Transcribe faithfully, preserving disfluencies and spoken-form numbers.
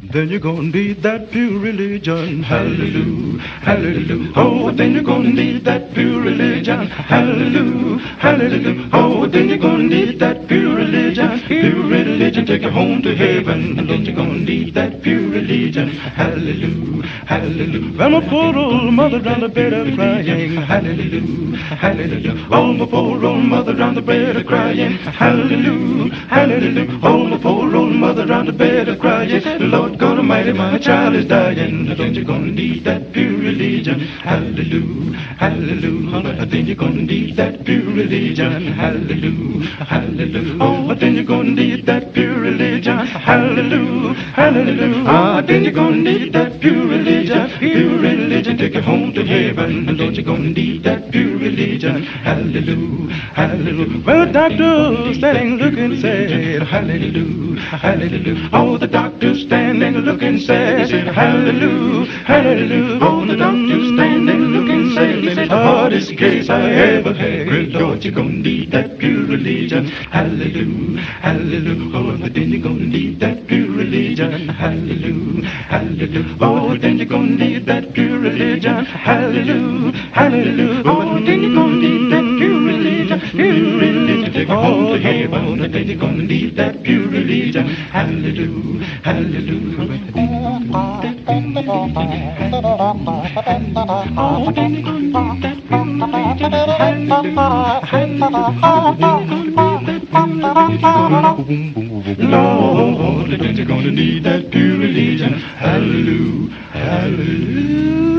Then you're gonna need that pure religion. Hallelujah, hallelujah. Oh, then you're gonna need that pure religion. Hallelujah, hallelujah. Oh, then you're gonna need that pure religion. Pure religion take you home to heaven. And then you're gonna need that pure religion. Hallelujah, hallelujah. Well, my poor old mother round the bed a crying. Hallelujah, hallelujah. Oh, my poor old mother round the bed a crying. Hallelujah, hallelujah. Oh, my poor old mother round the bed a crying. Lord God Almighty, my child is dying. Then you're gonna need that pure religion. Hallelujah, hallelujah. Then you're gonna need that pure religion. Hallelujah, hallelujah. Oh, then you're gonna need that pure religion. Hallelujah, hallelujah. Ah, then you're gonna need that pure religion. Pure religion take you home to heaven. And don't you gonna need that pure religion. Hallelujah, hallelujah. Well, the doctor standing looking sad. Hallelujah, hallelujah. Oh, the doctor standing looking sad. Hallelujah, hallelujah. Oh, the doctor standing looking sad. He said, the hardest case I ever had. Good Lord, you're gonna need that pure religion. Hallelujah, hallelujah. Oh, but then you're gonna need that pure religion. Hallelujah, hallelujah. Oh, then you're gonna need that pure religion. Hallelujah, hallelujah. Oh, then you're gonna need that pure religion. Pure religion take you home to heaven. And then you're gonna need that pure religion. Hallelujah, hallelujah. Oh, then you're gonna need that pure religion. Hallelujah, hallelujah. Lord, then you're gonna need that pure religion. Hallelujah, hallelujah.